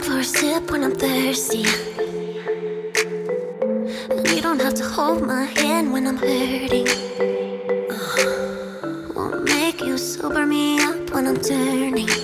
for a sip when I'm thirsty. And you don't have to hold my hand when I'm hurting. Won't make you sober me up when I'm turning.